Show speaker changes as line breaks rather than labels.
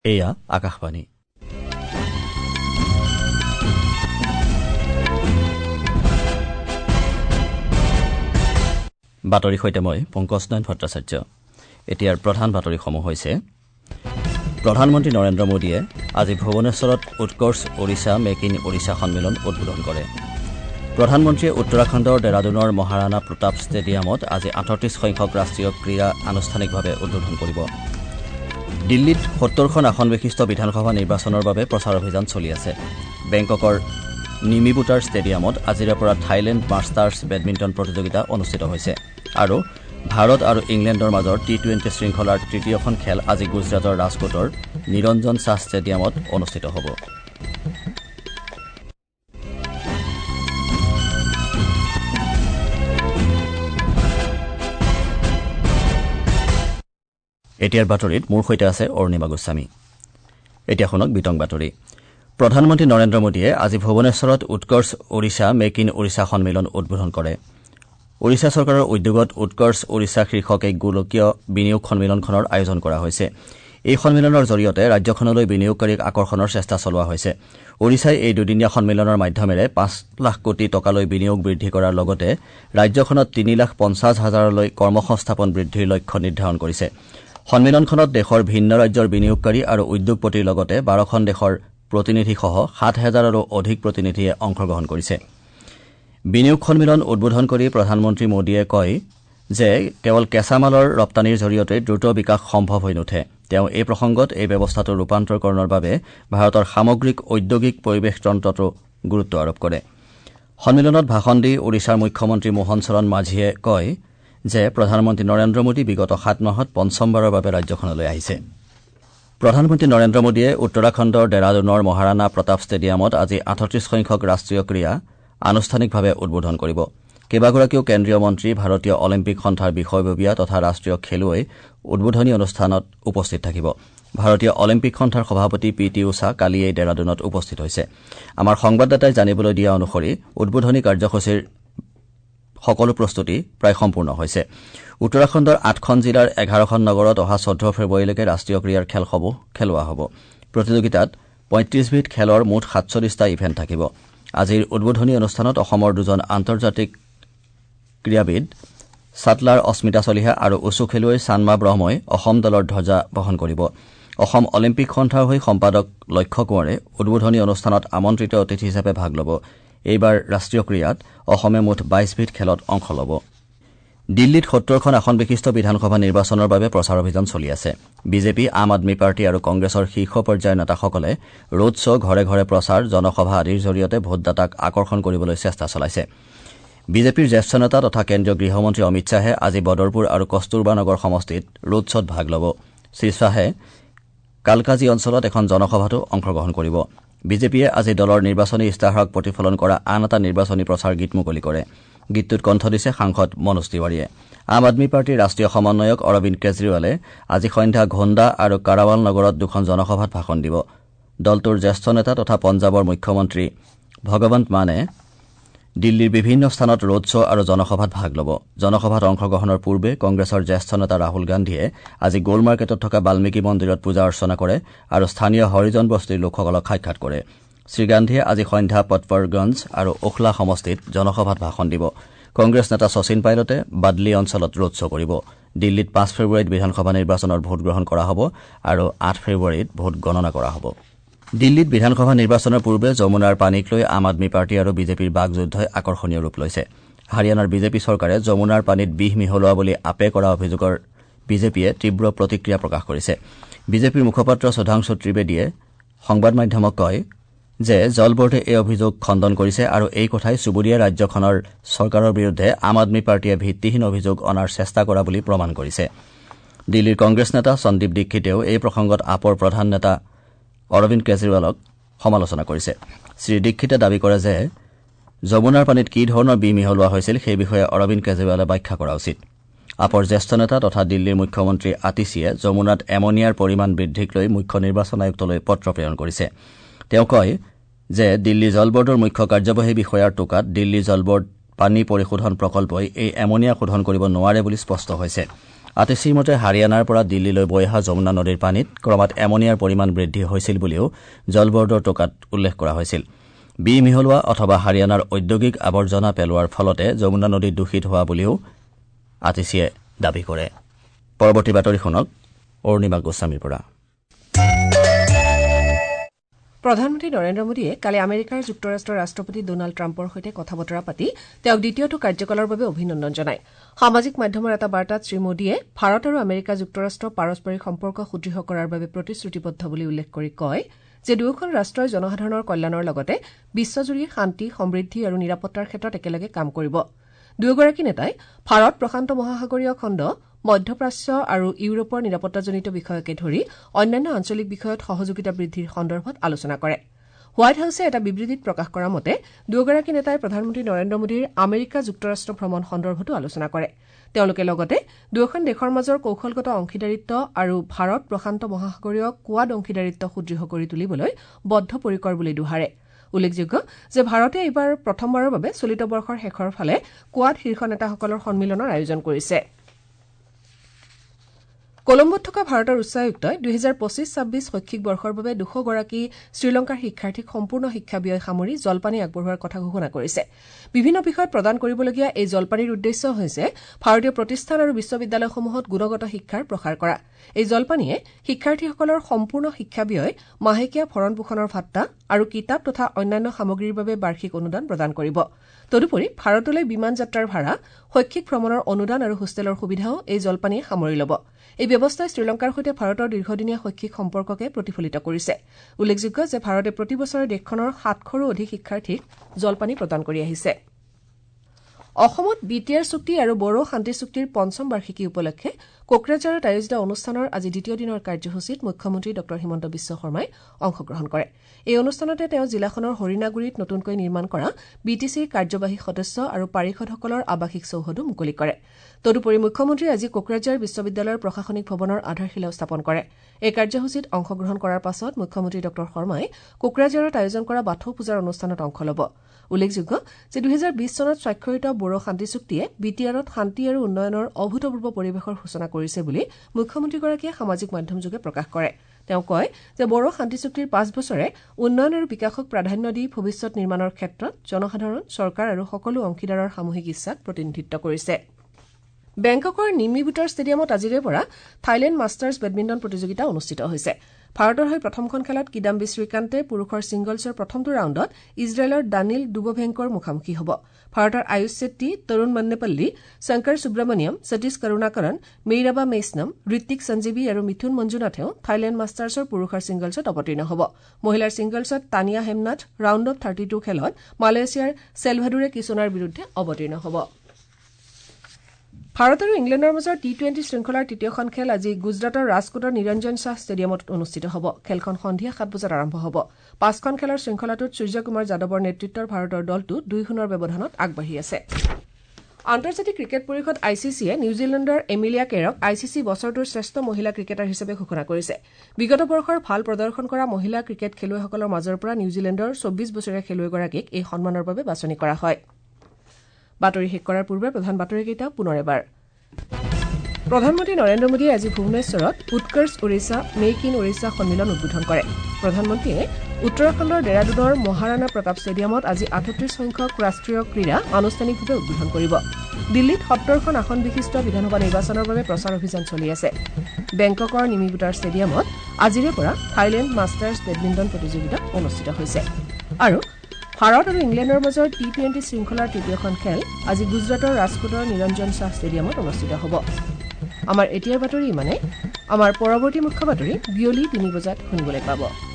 এয়া আকাশবাণী। বাতৰি সৈতে মই পংকজ নয়ন ভট্টাচাৰ্য। এতিয়াৰ প্ৰধান বাতৰিসমূহ হৈছে প্ৰধানমন্ত্ৰী নৰেন্দ্ৰ মোদীয়ে আজি ভুৱনেশ্বৰত উৎকৰ্ষ ওড়িশা মেক ইন ওড়িশা সন্মিলন উদ্বোধন কৰে। প্ৰধানমন্ত্ৰীয়ে উত্তৰাখণ্ডৰ ডেৰাডুনৰ মহাৰাণা প্ৰতাপ ষ্টেডিয়ামত আজি ৩৮ সংখ্যক ৰাষ্ট্ৰীয় ক্ৰীড়া আনুষ্ঠানিকভাৱে উদ্বোধন কৰিব। দিল্লীত ৭০খন আসন বিশিষ্ট বিধানসভা নিৰ্বাচনৰ বাবে প্ৰচাৰ অভিযান চলি আছে। বেংককৰ নিমিবুটাৰ ষ্টেডিয়ামত আজিৰে পৰা থাইলেণ্ড মাষ্টাৰ্ছ বেডমিণ্টন প্ৰতিযোগিতা অনুষ্ঠিত হৈছে আৰু ভাৰত আৰু ইংলেণ্ডৰ মাজৰ টি-20 শৃংখলাৰ তৃতীয়খন খেল আজি গুজৰাটৰ ৰাজকোটৰ নিৰঞ্জন শ্বাহ ষ্টেডিয়ামত অনুষ্ঠিত হ'ব। এতিয়াৰ বাতৰিত মোৰ সৈতে আছে অৰুণিমা গোস্বামী। এতিয়া শুনক বিতং বাতৰি। প্ৰধানমন্ত্ৰী নৰেন্দ্ৰ মোদীয়ে আজি ভুৱনেশ্বৰত উৎকৰ্ষ ওড়িশা মেক ইন ওড়িশা সন্মিলন উদ্বোধন কৰে। ওড়িশা চৰকাৰৰ উদ্যোগত উৎকৰ্ষ ওড়িশা শীৰ্ষক এই গোলকীয় বিনিয়োগ সন্মিলনখনৰ আয়োজন কৰা হৈছে। এই সন্মিলনৰ জৰিয়তে ৰাজ্যখনলৈ বিনিয়োগকাৰীক আকৰ্ষণৰ চেষ্টা চলোৱা হৈছে। ওড়িশাই এই দুদিনীয়া সন্মিলনৰ মাধ্যমেৰে ৫ লাখ কোটি টকালৈ বিনিয়োগ বৃদ্ধি কৰাৰ লগতে ৰাজ্যখনত ৩,৫০,০০০লৈ কৰ্মসংস্থাপন বৃদ্ধিৰ লক্ষ্য নিৰ্ধাৰণ কৰিছে। সন্মিলনখনত দেশৰ ভিন্ন ৰাজ্যৰ বিনিয়োগকাৰী আৰু উদ্যোগপতিৰ লগতে ১২খন দেশৰ প্ৰতিনিধিসহ ৭,০০০ৰো অধিক প্ৰতিনিধিয়ে অংশগ্ৰহণ কৰিছে। বিনিয়োগ সন্মিলন উদ্বোধন কৰি প্ৰধানমন্ত্ৰী মোদীয়ে কয় যে কেৱল কেঁচা মালৰ ৰপ্তানিৰ জৰিয়তে দ্ৰুত বিকাশ সম্ভৱ হৈ নুঠে। তেওঁ এই প্ৰসংগত এই ব্যৱস্থাটো ৰূপান্তৰকৰণৰ বাবে ভাৰতৰ সামগ্ৰিক ঔদ্যোগিক পৰিৱেশতন্ত্ৰতো গুৰুত্ব আৰোপ কৰে। সন্মিলনত ভাষণ দি ওড়িশাৰ মুখ্যমন্ত্ৰী মোহন চৰণ মাঝীয়ে কয় যে প্ৰধানমন্ত্ৰী নৰেন্দ্ৰ মোদী বিগত ৭ মাহত পঞ্চমবাৰৰ বাবে ৰাজ্যখনলৈ আহিছে। প্ৰধানমন্ত্ৰী নৰেন্দ্ৰ মোদীয়ে উত্তৰাখণ্ডৰ ডেৰাডুনৰ মহাৰাণা প্ৰতাপ ষ্টেডিয়ামত আজি ৩৮ সংখ্যক ৰাষ্ট্ৰীয় ক্ৰীড়া আনুষ্ঠানিকভাৱে উদ্বোধন কৰিব। কেইবাগৰাকীও কেন্দ্ৰীয় মন্ত্ৰী, ভাৰতীয় অলিম্পিক সন্থাৰ বিষয়ববীয়া তথা ৰাষ্ট্ৰীয় খেলুৱৈ উদ্বোধনী অনুষ্ঠানত উপস্থিত থাকিব। ভাৰতীয় অলিম্পিক সন্থাৰ সভাপতি পি.টি. ঊষা কালি এই ডেৰাডুনত উপস্থিত হৈছে। আমাৰ সংবাদদাতাই জানিবলৈ দিয়া অনুসৰি উদ্বোধনী কাৰ্যসূচীৰ সকলো প্ৰস্তুতি প্ৰায় সম্পূৰ্ণ হৈছে। উত্তৰাখণ্ডৰ ৮খন জিলাৰ ১১খন নগৰত অহা ১৪ ফেব্ৰুৱাৰীলৈকে ৰাষ্ট্ৰীয় ক্ৰীড়াৰ খেলসমূহ খেলোৱা হ'ব। প্ৰতিযোগিতাত ৩৫বিধ খেলৰ মুঠ ৪৭টা ইভেণ্ট থাকিব। আজিৰ উদ্বোধনী অনুষ্ঠানত অসমৰ দুজন আন্তৰ্জাতিক ক্ৰীড়াবিদ ছাটলাৰ অস্মিতা চলিহা আৰু উছু খেলুৱৈ চানমা ব্ৰহ্মই অসম দলৰ ধ্বজা বহন কৰিব। অসম অলিম্পিক সন্থাৰ হৈ সম্পাদক লক্ষ্য কোঁৱৰে উদ্বোধনী অনুষ্ঠানত আমন্ত্ৰিত অতিথি হিচাপে ভাগ ল'ব। এইবাৰ ৰাষ্ট্ৰীয় ক্ৰীড়াত অসমে মুঠ ২২বিধ খেলত অংশ ল'ব। দিল্লীত ৭০খন আসন বিশিষ্ট বিধানসভা নিৰ্বাচনৰ বাবে প্ৰচাৰ অভিযান চলি আছে। বিজেপি, আম আদমী পাৰ্টি আৰু কংগ্ৰেছৰ শীৰ্ষ পৰ্যায়ৰ নেতাসকলে ৰোড শ্ব', ঘৰে ঘৰে প্ৰচাৰ, জনসভা আদিৰ জৰিয়তে ভোটদাতাক আকৰ্ষণ কৰিবলৈ চেষ্টা চলাইছে। বিজেপিৰ জ্যেষ্ঠ নেতা তথা কেন্দ্ৰীয় গৃহমন্ত্ৰী অমিত শ্বাহে আজি বদৰপুৰ আৰু কস্তুৰবা নগৰ সমষ্টিত ৰোড শ্ব'ত ভাগ ল'ব। শ্ৰীশ্বাহে কালকাজী অঞ্চলত এখন জনসভাতো অংশগ্ৰহণ কৰিব। বিজেপিয়ে আজি দলৰ নিৰ্বাচনী ইস্তাহাৰক প্ৰতিফলন কৰা আন এটা নিৰ্বাচনী প্ৰচাৰ গীত মুকলি কৰে। গীতটোত কণ্ঠ দিছে সাংসদ মনোজ তিৱাৰীয়ে। আম আদমী পাৰ্টীৰ ৰাষ্ট্ৰীয় সমন্বয়ক অৰবিন্দ কেজৰিৱালে আজি সন্ধ্যা ঘোন্দা আৰু কাৰাৱাল নগৰত দুখন জনসভাত ভাষণ দিব। দলটোৰ জ্যেষ্ঠ নেতা তথা পঞ্জাৱৰ মুখ্যমন্ত্ৰী ভগৱন্ত মানে দিল্লীৰ বিভিন্ন স্থানত ৰোড শ্ব' আৰু জনসভাত ভাগ ল'ব। জনসভাত অংশগ্ৰহণৰ পূৰ্বে কংগ্ৰেছৰ জ্যেষ্ঠ নেতা ৰাহুল গান্ধীয়ে আজি গোল মাৰ্কেটত থকা বাল্মীকি মন্দিৰত পূজা অৰ্চনা কৰে আৰু স্থানীয় হৰিজন বস্তিৰ লোকসকলক সাক্ষাৎ কৰে। শ্ৰীগান্ধীয়ে আজি সন্ধ্যা পটপৰগঞ্জ আৰু ওখলা সমষ্টিত জনসভাত ভাষণ দিব। কংগ্ৰেছ নেতা শচীন পাইলটে বাদলি অঞ্চলত ৰোড শ্ব' কৰিব। দিল্লীত ৫ ফেব্ৰুৱাৰীত বিধানসভা নিৰ্বাচনৰ ভোটগ্ৰহণ কৰা হ'ব আৰু ৮ ফেব্ৰুৱাৰীত ভোট গণনা কৰা হ'ব। দিল্লীত বিধানসভা নিৰ্বাচনৰ পূৰ্বে যমুনাৰ পানীক লৈ আম আদমী পাৰ্টি আৰু বিজেপিৰ বাকযুদ্ধই আকৰ্ষণীয় ৰূপ লৈছে। হাৰিয়ানাৰ বিজেপি চৰকাৰে যমুনাৰ পানীত বিষ মিহলোৱা বুলি আপে কৰা অভিযোগৰ বিজেপিয়ে তীব্ৰ প্ৰতিক্ৰিয়া প্ৰকাশ কৰিছে। বিজেপিৰ মুখপাত্ৰ সুধাংশু ত্ৰিবেদীয়ে সংবাদ মাধ্যমক কয় যে জল বোৰ্ডে এই অভিযোগ খণ্ডন কৰিছে আৰু এই কথাই চুবুৰীয়া ৰাজ্যখনৰ চৰকাৰৰ বিৰুদ্ধে আম আদমী পাৰ্টীয়ে ভিত্তিহীন অভিযোগ অনাৰ চেষ্টা কৰা বুলি প্ৰমাণ কৰিছে। দিল্লীৰ কংগ্ৰেছ নেতা সন্দীপ দীক্ষিতেও এই প্ৰসংগত আপৰ প্ৰধান নেতা অৰবিন্দ কেজৰিৱালক সমালোচনা কৰিছে। শ্ৰীদীক্ষিতে দাবী কৰে যে যমুনাৰ পানীত কি ধৰণৰ বিষ মিহলোৱা হৈছিল সেই বিষয়ে অৰবিন্দ কেজৰিৱালে ব্যাখ্যা কৰা উচিত। আপৰ জ্যেষ্ঠ নেতা তথা দিল্লীৰ মুখ্যমন্ত্ৰী আতিশীয়ে যমুনাত এমনিয়াৰ পৰিমাণ বৃদ্ধিক লৈ মুখ্য নিৰ্বাচন আয়ুক্তলৈ পত্ৰ প্ৰেৰণ কৰিছে। তেওঁ কয় যে দিল্লী জল বোৰ্ডৰ মুখ্য কাৰ্যবাহী বিষয়াৰ টোকাত দিল্লী জল বোৰ্ড পানী পৰিশোধন প্ৰকল্পই এই এমনিয়া শোধন কৰিব নোৱাৰে বুলি স্পষ্ট হৈছে। আতিশীৰ মতে হাৰিয়ানাৰ পৰা দিল্লীলৈ বৈ অহা যমুনা নদীৰ পানীত ক্ৰমাৎ এমনিয়াৰ পৰিমাণ বৃদ্ধি হৈছিল বুলিও জল বৰ্ডৰ টোকাত উল্লেখ কৰা হৈছিল বি মিহলোৱা অথবা হাৰিয়ানাৰ ঔদ্যোগিক আৱৰ্জনা পেলোৱাৰ ফলতে যমুনা নদী দূষিত হোৱা বুলিও আতিশীয়ে দাবী কৰে পৰৱৰ্তী বাতৰি শুনক অৰুণিমা গোস্বামীৰ পৰা
প্ৰধানমন্ত্ৰী নৰেন্দ্ৰ মোদীয়ে কালি আমেৰিকাৰ যুক্তৰাষ্ট্ৰৰ ৰাষ্ট্ৰপতি ডোনাল্ড ট্ৰাম্পৰ সৈতে কথা বতৰা পাতি তেওঁক দ্বিতীয়টো কাৰ্যকালৰ বাবে অভিনন্দন জনায় সামাজিক মাধ্যমৰ এটা বাৰ্তাত শ্ৰীমোদীয়ে ভাৰত আৰু আমেৰিকা যুক্তৰাষ্ট্ৰ পাৰস্পৰিক সম্পৰ্ক সুদৃঢ় কৰাৰ বাবে প্ৰতিশ্ৰুতিবদ্ধ বুলি উল্লেখ কৰি কয় যে দুয়োখন ৰাষ্ট্ৰই জনসাধাৰণৰ কল্যাণৰ লগতে বিশ্বজুৰি শান্তি সমৃদ্ধি আৰু নিৰাপত্তাৰ ক্ষেত্ৰত একেলগে কাম কৰিব দুয়োগৰাকী নেতাই ভাৰত প্ৰশান্ত মহাসাগৰীয় খণ্ড মধ্যপ্ৰাচ্য আৰু ইউৰোপৰ নিৰাপত্তাজনিত বিষয়কে ধৰি অন্যান্য আঞ্চলিক বিষয়ত সহযোগিতা বৃদ্ধিৰ সন্দৰ্ভত আলোচনা কৰে হোৱাইট হাউছে এটা বিবৃতিত প্ৰকাশ কৰা মতে দুয়োগৰাকী নেতাই প্ৰধানমন্ত্ৰী নৰেন্দ্ৰ মোদীৰ আমেৰিকা যুক্তৰাষ্ট্ৰ ভ্ৰমণ সন্দৰ্ভতো আলোচনা কৰে তেওঁলোকে লগতে দুয়োখন দেশৰ মাজৰ কৌশলগত অংশীদাৰিত্ব আৰু ভাৰত প্ৰশান্ত মহাসাগৰীয় কোৱাড অংশীদাৰিত্ব সুদৃঢ় কৰি তুলিবলৈ বদ্ধপৰিকৰ বুলি দোহাৰে উল্লেখযোগ্য যে ভাৰতে এইবাৰ প্ৰথমবাৰৰ বাবে চলিত বৰ্ষৰ শেষৰ ফালে কোৱাড শীৰ্ষ নেতাসকলৰ সন্মিলনৰ আয়োজন কৰিছে কলম্বোত থকা ভাৰতৰ উচ্চায়ুক্তই 2025-26 শৈক্ষিক বৰ্ষৰ বাবে 200 গৰাকী শ্ৰীলংকাৰ শিক্ষাৰ্থীক সম্পূৰ্ণ শিক্ষা ব্যয় সামৰি জলপানী আগবঢ়োৱাৰ কথা ঘোষণা কৰিছে বিভিন্ন বিষয়ত প্ৰদান কৰিবলগীয়া এই জলপানীৰ উদ্দেশ্য হৈছে ভাৰতীয় প্ৰতিষ্ঠান আৰু বিশ্ববিদ্যালয়সমূহত গুণগত শিক্ষাৰ প্ৰসাৰ কৰা এই জলপানীয়ে শিক্ষাৰ্থীসকলৰ সম্পূৰ্ণ শিক্ষা ব্যয় মাহেকীয়া ভৰণ পোষণৰ ভাত্তা আৰু কিতাপ তথা অন্যান্য সামগ্ৰীৰ বাবে বাৰ্ষিক অনুদান প্ৰদান কৰিব তদুপৰি ভাৰতলৈ বিমান যাত্ৰাৰ ভাড়া শৈক্ষিক ভ্ৰমণৰ অনুদান আৰু হোষ্টেলৰ সুবিধাও এই জলপানীয়ে সামৰি ল'ব এই ব্যৱস্থাই শ্ৰীলংকাৰ সৈতে ভাৰতৰ দীৰ্ঘদিনীয়া শৈক্ষিক সম্পৰ্ককে প্ৰতিফলিত কৰিছে উল্লেখযোগ্য যে ভাৰতে প্ৰতি বছৰে দেশখনৰ 700ৰো অধিক শিক্ষাৰ্থীক জলপানী প্ৰদান কৰি আহিছে অসমত বিটিআৰ চুক্তি আৰু বড়ো শান্তি চুক্তিৰ পঞ্চম বাৰ্ষিকী উপলক্ষে কোকৰাঝাৰত আয়োজিত অনুষ্ঠানৰ আজি দ্বিতীয় দিনৰ কাৰ্যসূচীত মুখ্যমন্ত্ৰী ড হিমন্ত বিশ্ব শৰ্মাই অংশগ্ৰহণ কৰে এই অনুষ্ঠানতে তেওঁ জিলাখনৰ হৰিণাগুৰিত নতুনকৈ নিৰ্মাণ কৰা বিটিচিৰ কাৰ্যবাহী সদস্য আৰু পাৰিষদসকলৰ আৱাসিক চৌহদো মুকলি কৰে তদুপৰি মুখ্যমন্ত্ৰীয়ে আজি কোকৰাঝাৰ বিশ্ববিদ্যালয়ৰ প্ৰশাসনিক ভৱনৰ আধাৰশিলাও স্থাপন কৰে এই কাৰ্যসূচীত অংশগ্ৰহণ কৰাৰ পাছত মুখ্যমন্ত্ৰী ড শৰ্মাই কোকৰাঝাৰত আয়োজন কৰা বাথৌ পূজাৰ অনুষ্ঠানত অংশ ল'ব উল্লেখযোগ্য যে 2020 চনত স্বাক্ষৰিত বড়ো শান্তি চুক্তিয়ে বিটিআৰত শান্তি আৰু উন্নয়নৰ অভূতপূৰ্ব পৰিৱেশৰ সূচনা কৰিছে বুলি মুখ্যমন্ত্ৰীগৰাকীয়ে সামাজিক মাধ্যমযোগে প্ৰকাশ কৰে তেওঁ কয় যে বড়ো শান্তি চুক্তিৰ 5 বছৰে উন্নয়ন আৰু বিকাশক প্ৰাধান্য দি ভৱিষ্যত নিৰ্মাণৰ ক্ষেত্ৰত জনসাধাৰণ চৰকাৰ আৰু সকলো অংশীদাৰৰ সামূহিক ইচ্ছাক প্ৰতিনিধিত্ব কৰিছে বেংককৰ নিমি বুটাৰ ষ্টেডিয়ামত আজিৰে পৰা থাইলেণ্ড মাষ্টাৰ্ছ বেডমিণ্টন প্ৰতিযোগিতা অনুষ্ঠিত হৈছে ভাৰতৰ হৈ প্ৰথমখন খেলত কিদাম্বি শ্ৰীকান্তে পুৰুষৰ ছিংগলছৰ প্ৰথমটো ৰাউণ্ডত ইজৰাইলৰ দানিল ডুবভেংকৰ মুখামুখি হ'ব ভাৰতৰ আয়ুষ শেট্টি তৰুণ মন্নেপল্লী শংকৰ সুব্ৰমণিয়ম সতীশ কৰুণাকৰণ মেইৰাবা মেইছনম ঋত্বিক সঞ্জীৱী আৰু মিথুন মঞ্জুনাথেও থাইলেণ্ড মাষ্টাৰ্ছৰ পুৰুষৰ ছিংগলছত অৱতীৰ্ণ হ'ব মহিলাৰ ছিংগলছত তানিয়া হেমনাথ ৰাউণ্ড অফ 32 খেলত মালয়েছিয়াৰ চেলভাডোৰে কিছোনাৰ বিৰুদ্ধে অৱতীৰ্ণ হ'ব ভাৰত আৰু ইংলেণ্ডৰ মাজৰ টি20 শৃংখলাৰ তৃতীয়খন খেল আজি গুজৰাটৰ ৰাজকোটৰ নিৰঞ্জন শাহ ষ্টেডিয়ামত অনুষ্ঠিত হ'ব খেলখন সন্ধিয়া 7 বজাত আৰম্ভ হ'ব 5খন খেলৰ শৃংখলাটোত সূৰ্যকুমাৰ যাদৱৰ নেতৃত্বৰ ভাৰতৰ দলটো 2-0 ব্যৱধানত আগবাঢ়ি আছে আন্তৰ্জাতিক ক্ৰিকেট পৰিষদ আইচিচিয়ে নিউজিলেণ্ডৰ এমিলিয়া কেৰক আইচিচি বছৰটোৰ শ্ৰেষ্ঠ মহিলা ক্ৰিকেটাৰ হিচাপে ঘোষণা কৰিছে বিগত বৰ্ষৰ ভাল প্ৰদৰ্শন কৰা মহিলা ক্ৰিকেট খেলুৱৈসকলৰ মাজৰ পৰা নিউজিলেণ্ডৰ 24 বছৰীয়া খেলুৱৈগৰাকীক এই সন্মানৰ বাবে বাছনি কৰা হয় বাতৰি শেষ কৰাৰ পূৰ্বে প্ৰধান বাতৰিকেইটা পুনৰ এবাৰ প্ৰধানমন্ত্ৰী নৰেন্দ্ৰ মোদীয়ে আজি ভুৱনেশ্বৰত উৎকৰ্ষ ওড়িশা মেক ইন ওড়িশা সন্মিলন উদ্বোধন কৰে প্ৰধানমন্ত্ৰীয়ে উত্তৰাখণ্ডৰ ডেৰাডুনৰ মহাৰাণা প্ৰতাপ ষ্টেডিয়ামত আজি 38 সংখ্যক ৰাষ্ট্ৰীয় ক্ৰীড়া আনুষ্ঠানিকভাৱে উদ্বোধন কৰিব দিল্লীত 70খন আসন বিশিষ্ট বিধানসভা নিৰ্বাচনৰ বাবে প্ৰচাৰ অভিযান চলি আছে বেংককৰ নিমি বুটাৰ ষ্টেডিয়ামত আজিৰে পৰা থাইলেণ্ড মাষ্টাৰ্ছ বেডমিণ্টন প্ৰতিযোগিতা অনুষ্ঠিত হৈছে আৰু ভাৰত আৰু ইংলেণ্ডৰ মাজৰ টি20 শৃংখলাৰ তৃতীয়খন খেল আজি গুজৰাটৰ ৰাজকোটৰ নিৰঞ্জন শাহ ষ্টেডিয়ামত অনুষ্ঠিত হ'ব আমাৰ এতিয়াৰ বাতৰি ইমানে আমাৰ পৰৱৰ্তী মুখ্য বাতৰি বিয়লি 3 বজাত শুনিবলৈ পাব